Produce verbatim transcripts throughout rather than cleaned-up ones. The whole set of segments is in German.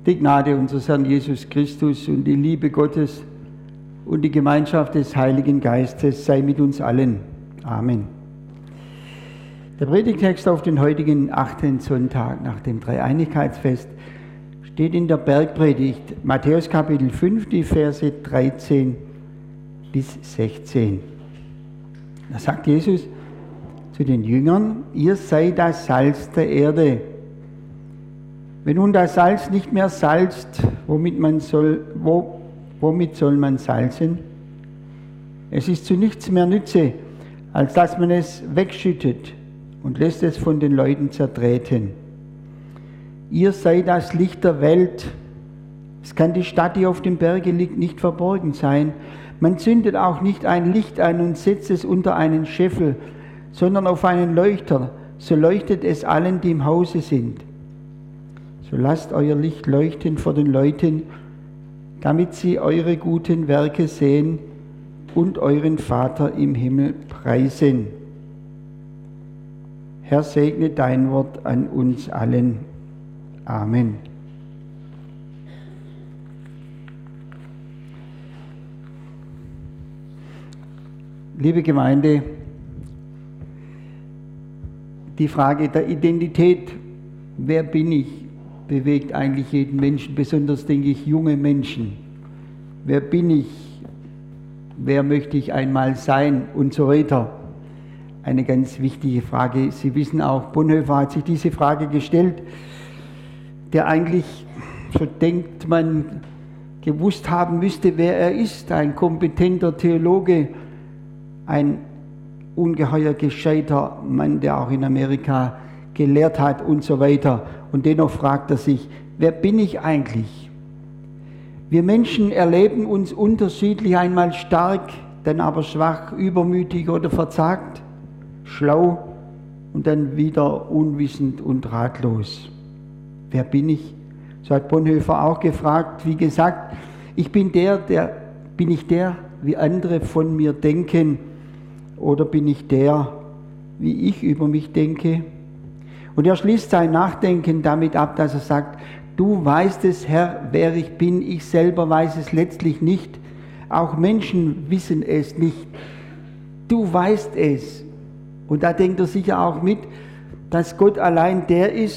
Die Gnade unseres Herrn Jesus Christus und die Liebe Gottes und die Gemeinschaft des Heiligen Geistes sei mit uns allen. Amen. Der Predigtext auf den heutigen achten Sonntag nach dem Dreieinigkeitsfest steht in der Bergpredigt, Matthäus Kapitel fünf, die Verse dreizehn bis sechzehn. Da sagt Jesus zu den Jüngern: Ihr seid das Salz der Erde. Wenn nun das Salz nicht mehr salzt, womit, man soll, wo, womit soll man salzen? Es ist zu nichts mehr Nütze, als dass man es wegschüttet und lässt es von den Leuten zertreten. Ihr seid das Licht der Welt. Es kann die Stadt, die auf dem Berge liegt, nicht verborgen sein. Man zündet auch nicht ein Licht an und setzt es unter einen Scheffel, sondern auf einen Leuchter, so leuchtet es allen, die im Hause sind. So lasst euer Licht leuchten vor den Leuten, damit sie eure guten Werke sehen und euren Vater im Himmel preisen. Herr, segne dein Wort an uns allen. Amen. Liebe Gemeinde, die Frage der Identität, wer bin ich, bewegt eigentlich jeden Menschen, besonders denke ich junge Menschen. Wer bin ich? Wer möchte ich einmal sein? Und so weiter. Eine ganz wichtige Frage. Sie wissen auch, Bonhoeffer hat sich diese Frage gestellt, der eigentlich, so denkt man, gewusst haben müsste, wer er ist. Ein kompetenter Theologe, ein ungeheuer gescheiter Mann, der auch in Amerika gelehrt hat und so weiter. Und dennoch fragt er sich, wer bin ich eigentlich? Wir Menschen erleben uns unterschiedlich, einmal stark, dann aber schwach, übermütig oder verzagt, schlau und dann wieder unwissend und ratlos. Wer bin ich? So hat Bonhoeffer auch gefragt, wie gesagt, ich bin der, der, bin ich der, wie andere von mir denken, oder bin ich der, wie ich über mich denke? Und er schließt sein Nachdenken damit ab, dass er sagt, du weißt es, Herr, wer ich bin, ich selber weiß es letztlich nicht, auch Menschen wissen es nicht, du weißt es. Und da denkt er sicher auch mit, dass Gott allein der ist,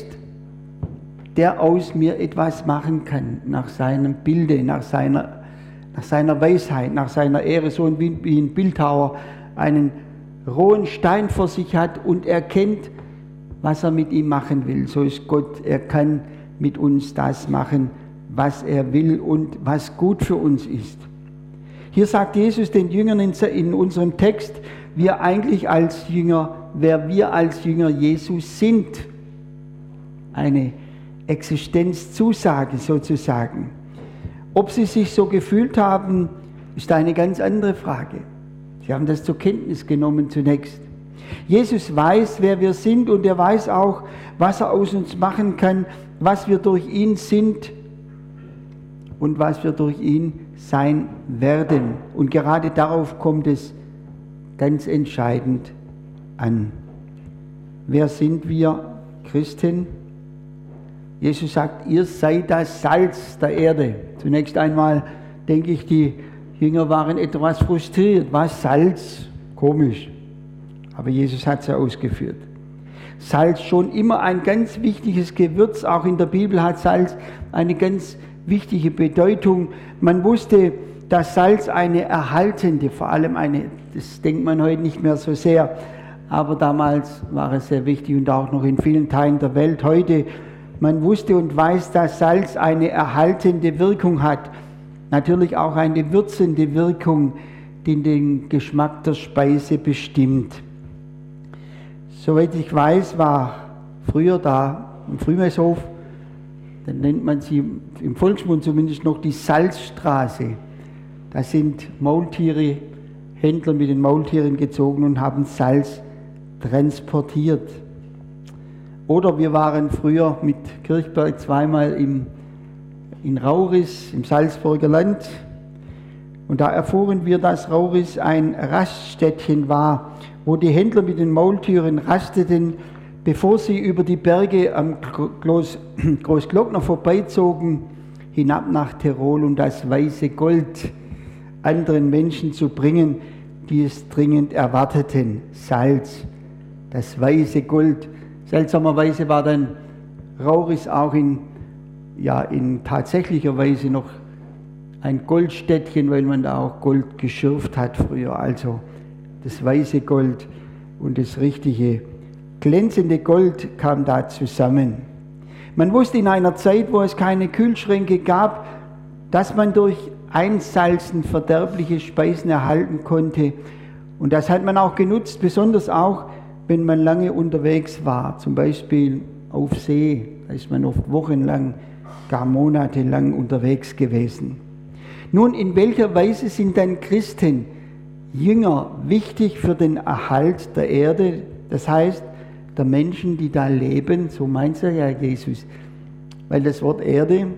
der aus mir etwas machen kann, nach seinem Bilde, nach seiner, nach seiner Weisheit, nach seiner Ehre, so wie ein Bildhauer einen rohen Stein vor sich hat und erkennt, was er mit ihm machen will. So ist Gott, er kann mit uns das machen, was er will und was gut für uns ist. Hier sagt Jesus den Jüngern in unserem Text, wir eigentlich als Jünger, wer wir als Jünger Jesus sind. Eine Existenzzusage sozusagen. Ob sie sich so gefühlt haben, ist eine ganz andere Frage. Sie haben das zur Kenntnis genommen zunächst. Jesus weiß, wer wir sind, und er weiß auch, was er aus uns machen kann, was wir durch ihn sind und was wir durch ihn sein werden. Und gerade darauf kommt es ganz entscheidend an. Wer sind wir Christen? Jesus sagt, ihr seid das Salz der Erde. Zunächst einmal denke ich, die Jünger waren etwas frustriert. Was, Salz? Komisch. Aber Jesus hat es ja ausgeführt. Salz schon immer ein ganz wichtiges Gewürz. Auch in der Bibel hat Salz eine ganz wichtige Bedeutung. Man wusste, dass Salz eine erhaltende, vor allem eine, das denkt man heute nicht mehr so sehr, aber damals war es sehr wichtig und auch noch in vielen Teilen der Welt heute. Man wusste und weiß, dass Salz eine erhaltende Wirkung hat. Natürlich auch eine würzende Wirkung, die den Geschmack der Speise bestimmt. Soweit ich weiß, war früher da im Frühmesshof, dann nennt man sie im Volksmund zumindest noch die Salzstraße. Da sind Maultiere, Händler mit den Maultieren gezogen und haben Salz transportiert. Oder wir waren früher mit Kirchberg zweimal im, in Rauris, im Salzburger Land. Und da erfuhren wir, dass Rauris ein Raststättchen war, wo die Händler mit den Maultieren rasteten, bevor sie über die Berge am Groß, Großglockner vorbeizogen hinab nach Tirol und das weiße Gold anderen Menschen zu bringen, die es dringend erwarteten. Salz, das weiße Gold. Seltsamerweise war dann Rauris auch in, ja, in tatsächlicher Weise noch ein Goldstädtchen, weil man da auch Gold geschürft hat früher. Also das weiße Gold und das richtige glänzende Gold kam da zusammen. Man wusste in einer Zeit, wo es keine Kühlschränke gab, dass man durch Einsalzen verderbliche Speisen erhalten konnte. Und das hat man auch genutzt, besonders auch, wenn man lange unterwegs war, zum Beispiel auf See. Da ist man oft wochenlang, gar monatelang unterwegs gewesen. Nun, in welcher Weise sind dann Christen, Jünger, wichtig für den Erhalt der Erde, das heißt, der Menschen, die da leben, so meint er ja Jesus. Weil das Wort Erde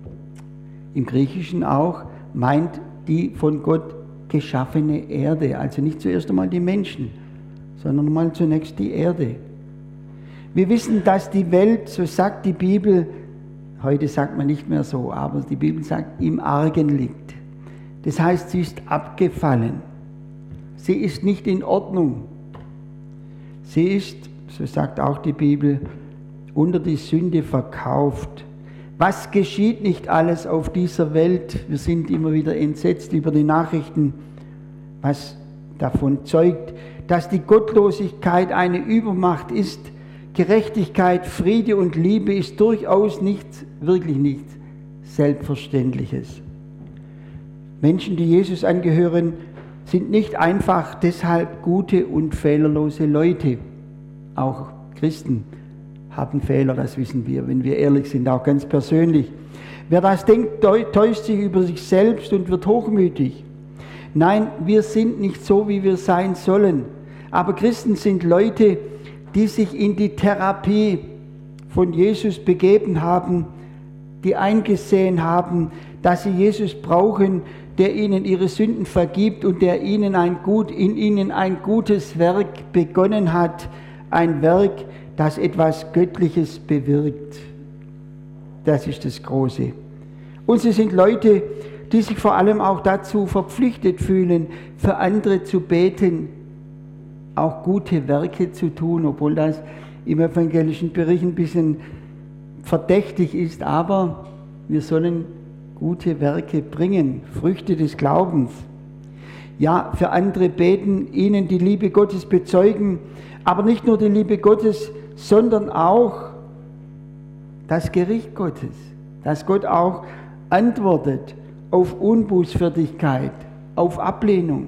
im Griechischen auch meint die von Gott geschaffene Erde. Also nicht zuerst einmal die Menschen, sondern mal zunächst die Erde. Wir wissen, dass die Welt, so sagt die Bibel, heute sagt man nicht mehr so, aber die Bibel sagt, im Argen liegt. Das heißt, sie ist abgefallen. Sie ist nicht in Ordnung. Sie ist, so sagt auch die Bibel, unter die Sünde verkauft. Was geschieht nicht alles auf dieser Welt? Wir sind immer wieder entsetzt über die Nachrichten, was davon zeugt, dass die Gottlosigkeit eine Übermacht ist. Gerechtigkeit, Friede und Liebe ist durchaus nichts, wirklich nichts Selbstverständliches. Menschen, die Jesus angehören, sind nicht einfach deshalb gute und fehlerlose Leute. Auch Christen haben Fehler, das wissen wir, wenn wir ehrlich sind, auch ganz persönlich. Wer das denkt, täuscht sich über sich selbst und wird hochmütig. Nein, wir sind nicht so, wie wir sein sollen. Aber Christen sind Leute, die sich in die Therapie von Jesus begeben haben, die eingesehen haben, dass sie Jesus brauchen, der ihnen ihre Sünden vergibt und der ihnen ein gut, in ihnen ein gutes Werk begonnen hat, ein Werk, das etwas Göttliches bewirkt. Das ist das Große. Und sie sind Leute, die sich vor allem auch dazu verpflichtet fühlen, für andere zu beten, auch gute Werke zu tun, obwohl das im evangelischen Bericht ein bisschen verdächtig ist, aber wir sollen gute Werke bringen, Früchte des Glaubens. Ja, für andere beten, ihnen die Liebe Gottes bezeugen, aber nicht nur die Liebe Gottes, sondern auch das Gericht Gottes, dass Gott auch antwortet auf Unbußfertigkeit, auf Ablehnung.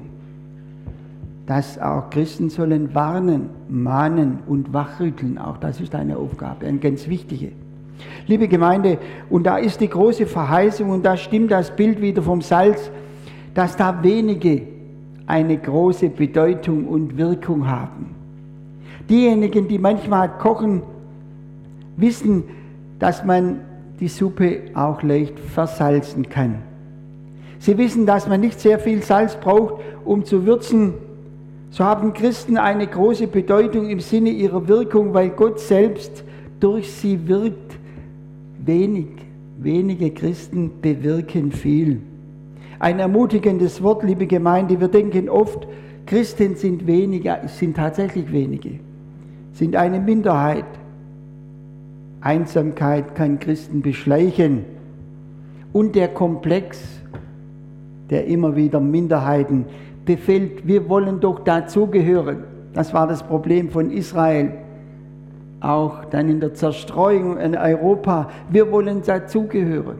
Dass auch Christen sollen warnen, mahnen und wachrütteln, auch das ist eine Aufgabe, eine ganz wichtige. Liebe Gemeinde, und da ist die große Verheißung und da stimmt das Bild wieder vom Salz, dass da wenige eine große Bedeutung und Wirkung haben. Diejenigen, die manchmal kochen, wissen, dass man die Suppe auch leicht versalzen kann. Sie wissen, dass man nicht sehr viel Salz braucht, um zu würzen. So haben Christen eine große Bedeutung im Sinne ihrer Wirkung, weil Gott selbst durch sie wirkt. Wenig, wenige Christen bewirken viel. Ein ermutigendes Wort, liebe Gemeinde. Wir denken oft, Christen sind wenige, sind tatsächlich wenige, sind eine Minderheit. Einsamkeit kann Christen beschleichen. Und der Komplex, der immer wieder Minderheiten befällt, wir wollen doch dazugehören. Das war das Problem von Israel. Auch dann in der Zerstreuung in Europa. Wir wollen dazugehören.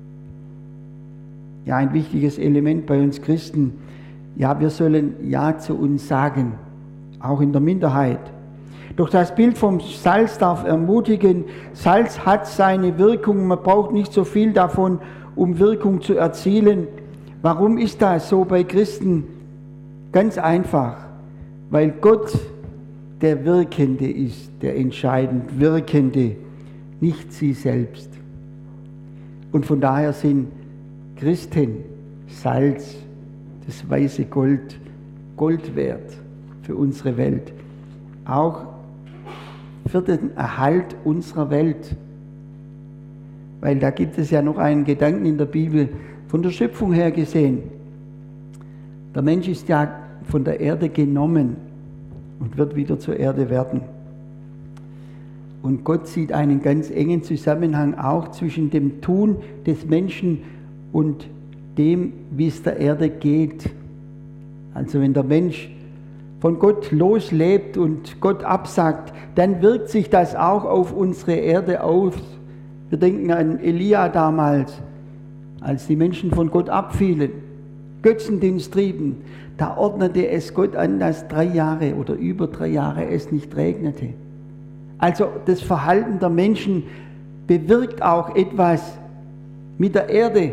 Ja, ein wichtiges Element bei uns Christen. Ja, wir sollen Ja zu uns sagen, auch in der Minderheit. Doch das Bild vom Salz darf ermutigen. Salz hat seine Wirkung. Man braucht nicht so viel davon, um Wirkung zu erzielen. Warum ist das so bei Christen? Ganz einfach, weil Gott der Wirkende ist, der entscheidend Wirkende, nicht sie selbst. Und von daher sind Christen Salz, das weiße Gold, Gold wert für unsere Welt, auch für den Erhalt unserer Welt. weil da gibt es ja noch einen Gedanken in der Bibel, von der Schöpfung her gesehen. Der Mensch ist ja von der Erde genommen und wird wieder zur Erde werden. Und Gott sieht einen ganz engen Zusammenhang auch zwischen dem Tun des Menschen und dem, wie es der Erde geht. Also wenn der Mensch von Gott loslebt und Gott absagt, dann wirkt sich das auch auf unsere Erde aus. Wir denken an Elia damals, als die Menschen von Gott abfielen, Götzendienst trieben. Da ordnete es Gott an, dass drei Jahre oder über drei Jahre es nicht regnete. Also das Verhalten der Menschen bewirkt auch etwas mit der Erde.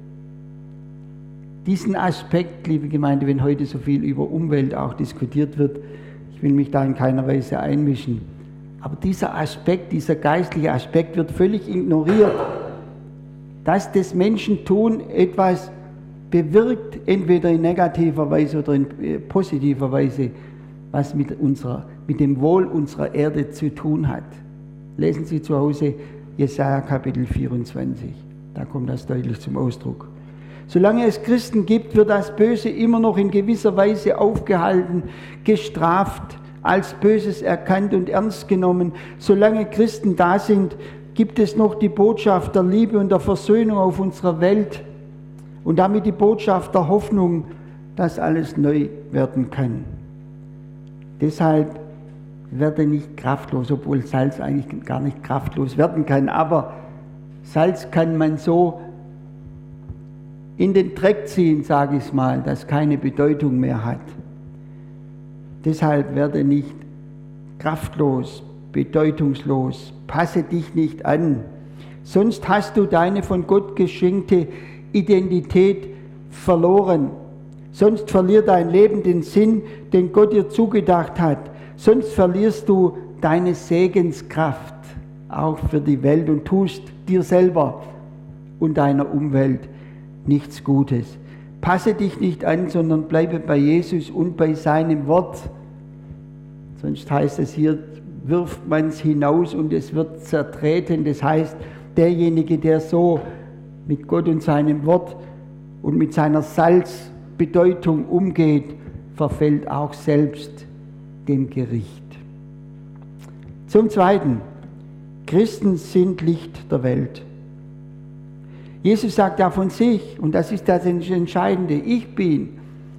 Diesen Aspekt, liebe Gemeinde, wenn heute so viel über Umwelt auch diskutiert wird, ich will mich da in keiner Weise einmischen, aber dieser Aspekt, dieser geistliche Aspekt wird völlig ignoriert. Dass das Menschen tun etwas bewirkt, entweder in negativer Weise oder in positiver Weise, was mit, unserer, mit dem Wohl unserer Erde zu tun hat. Lesen Sie zu Hause Jesaja Kapitel vierundzwanzig, da kommt das deutlich zum Ausdruck. Solange es Christen gibt, wird das Böse immer noch in gewisser Weise aufgehalten, gestraft, als Böses erkannt und ernst genommen. Solange Christen da sind, gibt es noch die Botschaft der Liebe und der Versöhnung auf unserer Welt und damit die Botschaft der Hoffnung, dass alles neu werden kann. Deshalb werde nicht kraftlos, obwohl Salz eigentlich gar nicht kraftlos werden kann, aber Salz kann man so in den Dreck ziehen, sage ich mal, das keine Bedeutung mehr hat. Deshalb werde nicht kraftlos, bedeutungslos, passe dich nicht an, sonst hast du deine von Gott geschenkte Identität verloren. Sonst verliert dein Leben den Sinn, den Gott dir zugedacht hat. Sonst verlierst du deine Segenskraft auch für die Welt und tust dir selber und deiner Umwelt nichts Gutes. Passe dich nicht an, sondern bleibe bei Jesus und bei seinem Wort. Sonst heißt es hier, wirft man es hinaus und es wird zertreten. Das heißt, derjenige, der so mit Gott und seinem Wort und mit seiner Salzbedeutung umgeht, verfällt auch selbst dem Gericht. Zum Zweiten, Christen sind Licht der Welt. Jesus sagt ja von sich, und das ist das Entscheidende, ich bin,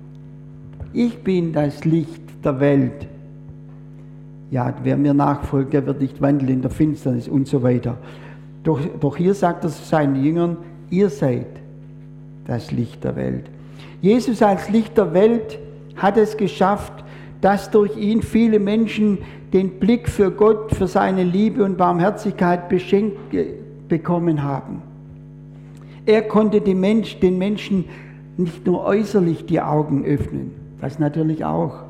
ich bin das Licht der Welt. Ja, wer mir nachfolgt, der wird nicht wandeln in der Finsternis und so weiter. Doch, doch hier sagt er seinen Jüngern, ihr seid das Licht der Welt. Jesus als Licht der Welt hat es geschafft, dass durch ihn viele Menschen den Blick für Gott, für seine Liebe und Barmherzigkeit beschenkt bekommen haben. Er konnte den Menschen nicht nur äußerlich die Augen öffnen, das natürlich auch,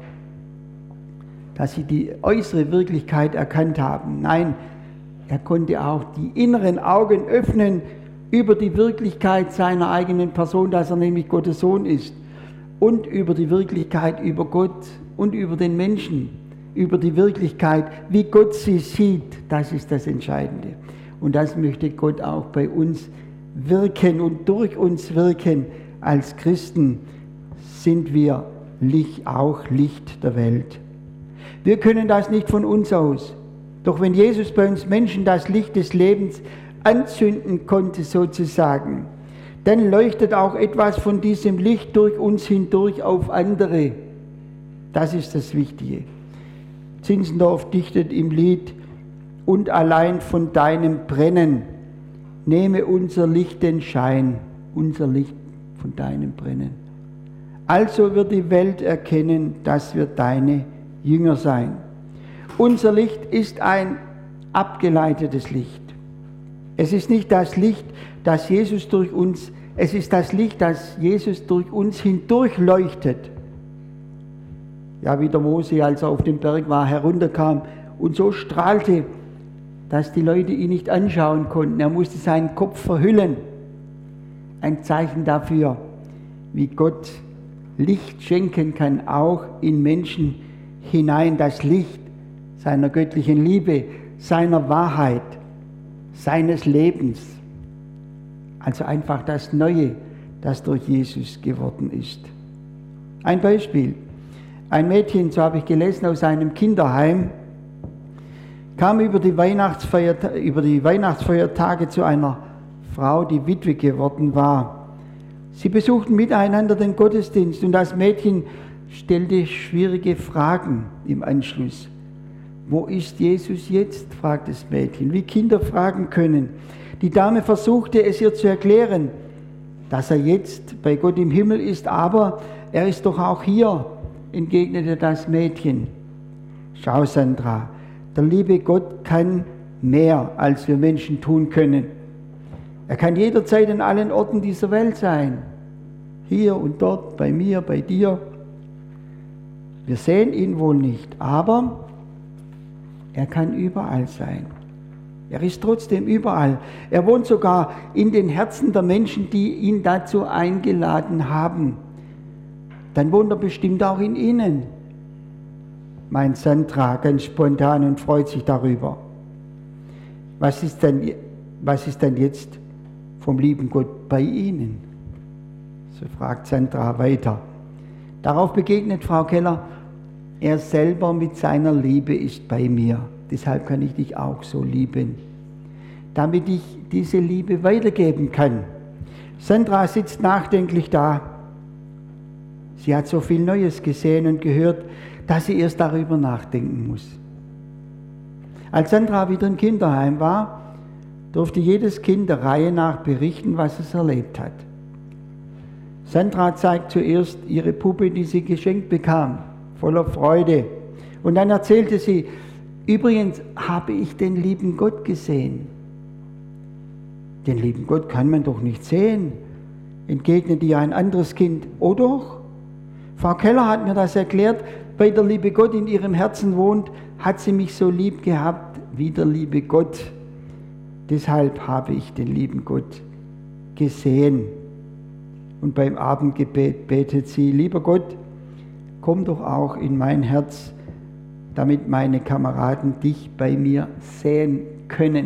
dass sie die äußere Wirklichkeit erkannt haben. Nein, er konnte auch die inneren Augen öffnen über die Wirklichkeit seiner eigenen Person, dass er nämlich Gottes Sohn ist, und über die Wirklichkeit über Gott und über den Menschen, über die Wirklichkeit, wie Gott sie sieht. Das ist das Entscheidende. Und das möchte Gott auch bei uns wirken und durch uns wirken. Als Christen sind wir Licht, auch Licht der Welt. Wir können das nicht von uns aus. Doch wenn Jesus bei uns Menschen das Licht des Lebens anzünden konnte sozusagen, dann leuchtet auch etwas von diesem Licht durch uns hindurch auf andere. Das ist das Wichtige. Zinzendorf dichtet im Lied, und allein von deinem Brennen nehme unser Licht den Schein, unser Licht von deinem Brennen. Also wird die Welt erkennen, dass wir deine Jünger sein. Unser Licht ist ein abgeleitetes Licht. Es ist nicht das Licht, das Jesus durch uns, es ist das Licht, das Jesus durch uns hindurch leuchtet. Ja, wie der Mose, als er auf dem Berg war, herunterkam und so strahlte, dass die Leute ihn nicht anschauen konnten. Er musste seinen Kopf verhüllen. Ein Zeichen dafür, wie Gott Licht schenken kann, auch in Menschen hinein, das Licht seiner göttlichen Liebe, seiner Wahrheit, seines Lebens. Also einfach das Neue, das durch Jesus geworden ist. Ein Beispiel. Ein Mädchen, so habe ich gelesen, aus einem Kinderheim, kam über die Weihnachtsfeierta- über die Weihnachtsfeiertage zu einer Frau, die Witwe geworden war. Sie besuchten miteinander den Gottesdienst und das Mädchen stellte schwierige Fragen im Anschluss. Wo ist Jesus jetzt? Fragt das Mädchen, wie Kinder fragen können. Die Dame versuchte es ihr zu erklären, dass er jetzt bei Gott im Himmel ist, aber er ist doch auch hier, entgegnete das Mädchen. Schau, Sandra, der liebe Gott kann mehr, als wir Menschen tun können. Er kann jederzeit an allen Orten dieser Welt sein. Hier und dort, bei mir, bei dir. Wir sehen ihn wohl nicht, aber er kann überall sein. Er ist trotzdem überall. Er wohnt sogar in den Herzen der Menschen, die ihn dazu eingeladen haben. Dann wohnt er bestimmt auch in ihnen, meint Sandra ganz spontan und freut sich darüber. Was ist denn, was ist denn jetzt vom lieben Gott bei Ihnen? So fragt Sandra weiter. Darauf begegnet Frau Keller, er selber mit seiner Liebe ist bei mir. Deshalb kann ich dich auch so lieben, damit ich diese Liebe weitergeben kann. Sandra sitzt nachdenklich da. Sie hat so viel Neues gesehen und gehört, dass sie erst darüber nachdenken muss. Als Sandra wieder im Kinderheim war, durfte jedes Kind der Reihe nach berichten, was es erlebt hat. Sandra zeigt zuerst ihre Puppe, die sie geschenkt bekam, voller Freude. Und dann erzählte sie, übrigens habe ich den lieben Gott gesehen. Den lieben Gott kann man doch nicht sehen, entgegnete ihr ein anderes Kind. Oh doch, Frau Keller hat mir das erklärt, weil der liebe Gott in ihrem Herzen wohnt, hat sie mich so lieb gehabt wie der liebe Gott. Deshalb habe ich den lieben Gott gesehen. Und beim Abendgebet betet sie, lieber Gott, komm doch auch in mein Herz, damit meine Kameraden dich bei mir sehen können.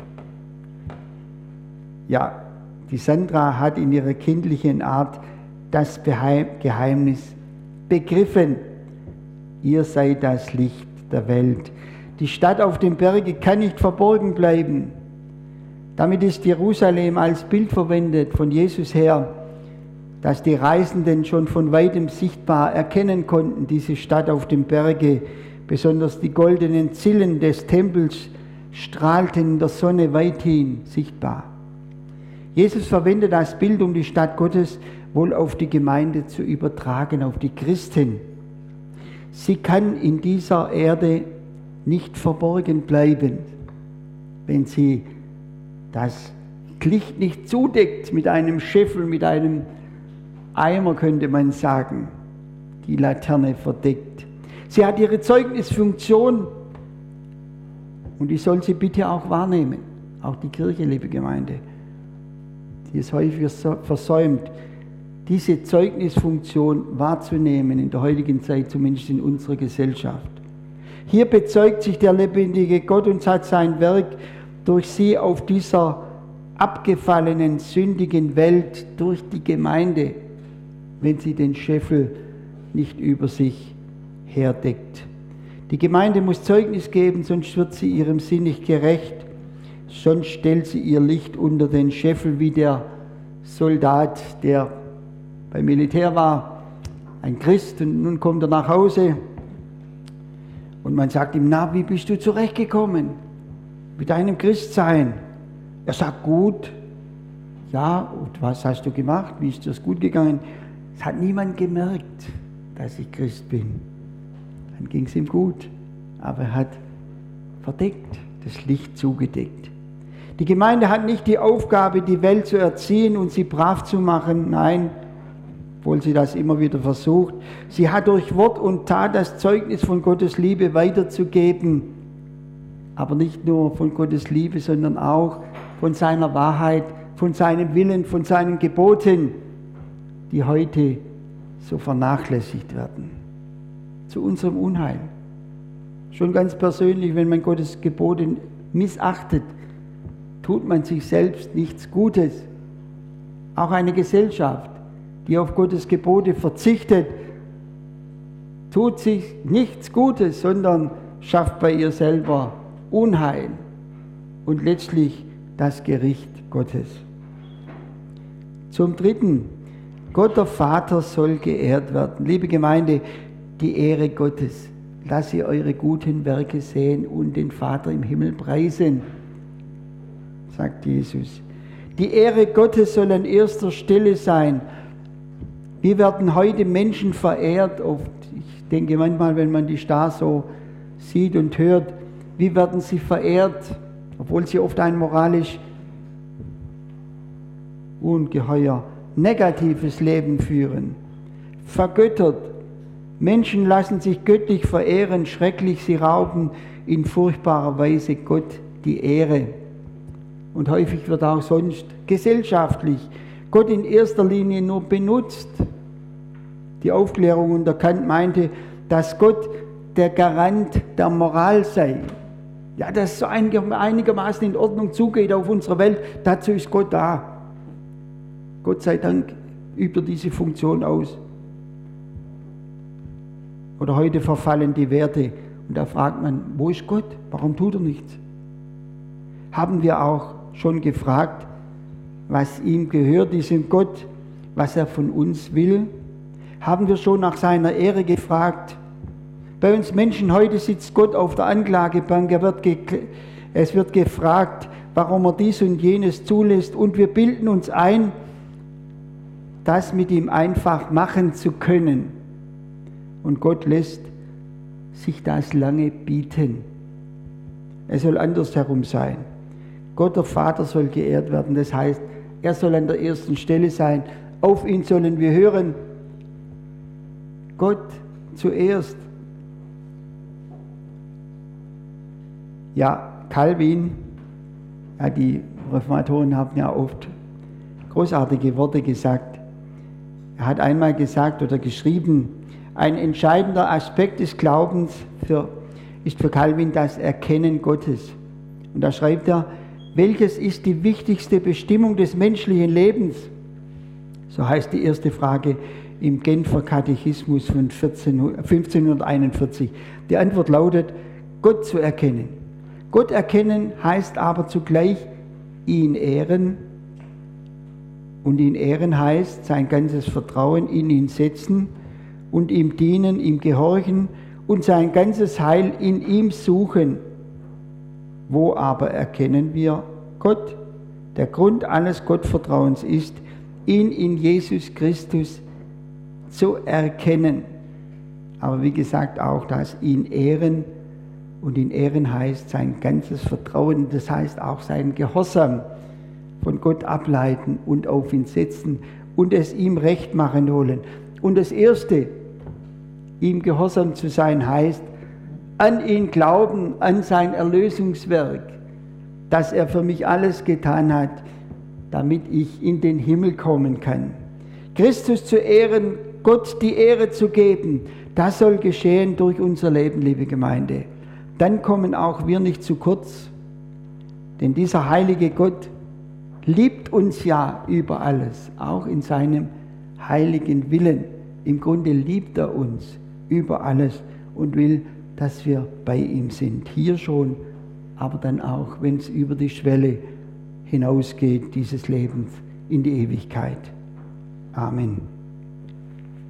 Ja, die Sandra hat in ihrer kindlichen Art das Geheimnis begriffen. Ihr seid das Licht der Welt. Die Stadt auf dem Berge kann nicht verborgen bleiben. Damit ist Jerusalem als Bild verwendet von Jesus her, dass die Reisenden schon von weitem sichtbar erkennen konnten, diese Stadt auf dem Berge. Besonders die goldenen Zillen des Tempels strahlten in der Sonne weithin sichtbar. Jesus verwendet das Bild, um die Stadt Gottes wohl auf die Gemeinde zu übertragen, auf die Christen. Sie kann in dieser Erde nicht verborgen bleiben, wenn sie das Licht nicht zudeckt mit einem Scheffel, mit einem Eimer, könnte man sagen, die Laterne verdeckt. Sie hat ihre Zeugnisfunktion und die soll sie bitte auch wahrnehmen. Auch die Kirche, liebe Gemeinde, die es häufig versäumt, diese Zeugnisfunktion wahrzunehmen in der heutigen Zeit, zumindest in unserer Gesellschaft. Hier bezeugt sich der lebendige Gott und hat sein Werk durch sie auf dieser abgefallenen, sündigen Welt, durch die Gemeinde, wenn sie den Scheffel nicht über sich herdeckt. Die Gemeinde muss Zeugnis geben, sonst wird sie ihrem Sinn nicht gerecht, sonst stellt sie ihr Licht unter den Scheffel wie der Soldat, der beim Militär war, ein Christ, und nun kommt er nach Hause und man sagt ihm, na, wie bist du zurechtgekommen mit deinem Christsein? Er sagt, gut. Ja, und was hast du gemacht? Wie ist das gut gegangen? Es hat niemand gemerkt, dass ich Christ bin. Dann ging es ihm gut, aber er hat verdeckt, das Licht zugedeckt. Die Gemeinde hat nicht die Aufgabe, die Welt zu erziehen und sie brav zu machen. Nein, obwohl sie das immer wieder versucht. Sie hat durch Wort und Tat das Zeugnis von Gottes Liebe weiterzugeben. Aber nicht nur von Gottes Liebe, sondern auch von seiner Wahrheit, von seinem Willen, von seinen Geboten, die heute so vernachlässigt werden. Zu unserem Unheil. Schon ganz persönlich, wenn man Gottes Gebote missachtet, tut man sich selbst nichts Gutes. Auch eine Gesellschaft, die auf Gottes Gebote verzichtet, tut sich nichts Gutes, sondern schafft bei ihr selber Unheil und letztlich das Gericht Gottes. Zum Dritten, Gott der Vater soll geehrt werden. Liebe Gemeinde, die Ehre Gottes. Lasst ihr eure guten Werke sehen und den Vater im Himmel preisen, sagt Jesus. Die Ehre Gottes soll an erster Stelle sein. Wir werden heute Menschen verehrt, oft. Ich denke manchmal, wenn man die Stars so sieht und hört, wie werden sie verehrt, obwohl sie oft ein moralisch ungeheuer negatives Leben führen. Vergöttert. Menschen lassen sich göttlich verehren, schrecklich, sie rauben in furchtbarer Weise Gott die Ehre. Und häufig wird auch sonst gesellschaftlich Gott in erster Linie nur benutzt. Die Aufklärung unter Kant meinte, dass Gott der Garant der Moral sei. Ja, dass so einigermaßen in Ordnung zugeht auf unserer Welt, dazu ist Gott da. Gott sei Dank übt er diese Funktion aus. Oder heute verfallen die Werte und da fragt man, wo ist Gott? Warum tut er nichts? Haben wir auch schon gefragt, was ihm gehört, diesem Gott, was er von uns will? Haben wir schon nach seiner Ehre gefragt? Bei uns Menschen heute sitzt Gott auf der Anklagebank, er wird es wird gefragt, warum er dies und jenes zulässt und wir bilden uns ein, das mit ihm einfach machen zu können. Und Gott lässt sich das lange bieten. Es soll andersherum sein. Gott der Vater soll geehrt werden, das heißt, er soll an der ersten Stelle sein. Auf ihn sollen wir hören. Gott zuerst. Ja, Calvin, ja, die Reformatoren haben ja oft großartige Worte gesagt. Er hat einmal gesagt oder geschrieben, ein entscheidender Aspekt des Glaubens für, ist für Calvin das Erkennen Gottes. Und da schreibt er, welches ist die wichtigste Bestimmung des menschlichen Lebens? So heißt die erste Frage im Genfer Katechismus von fünfzehnhunderteinundvierzig. Die Antwort lautet, Gott zu erkennen. Gott erkennen heißt aber zugleich ihn ehren. Und ihn ehren heißt sein ganzes Vertrauen in ihn setzen und ihm dienen, ihm gehorchen und sein ganzes Heil in ihm suchen. Wo aber erkennen wir Gott? Der Grund alles Gottvertrauens ist, ihn in Jesus Christus zu erkennen. Aber wie gesagt auch das ihn ehren. Und ihn ehren heißt sein ganzes Vertrauen, das heißt auch sein Gehorsam von Gott ableiten und auf ihn setzen und es ihm recht machen wollen. Und das Erste, ihm gehorsam zu sein, heißt, an ihn glauben, an sein Erlösungswerk, dass er für mich alles getan hat, damit ich in den Himmel kommen kann. Christus zu ehren, Gott die Ehre zu geben, das soll geschehen durch unser Leben, liebe Gemeinde. Dann kommen auch wir nicht zu kurz, denn dieser heilige Gott liebt uns ja über alles, auch in seinem heiligen Willen. Im Grunde liebt er uns über alles und will, dass wir bei ihm sind. Hier schon, aber dann auch, wenn es über die Schwelle hinausgeht, dieses Lebens in die Ewigkeit. Amen.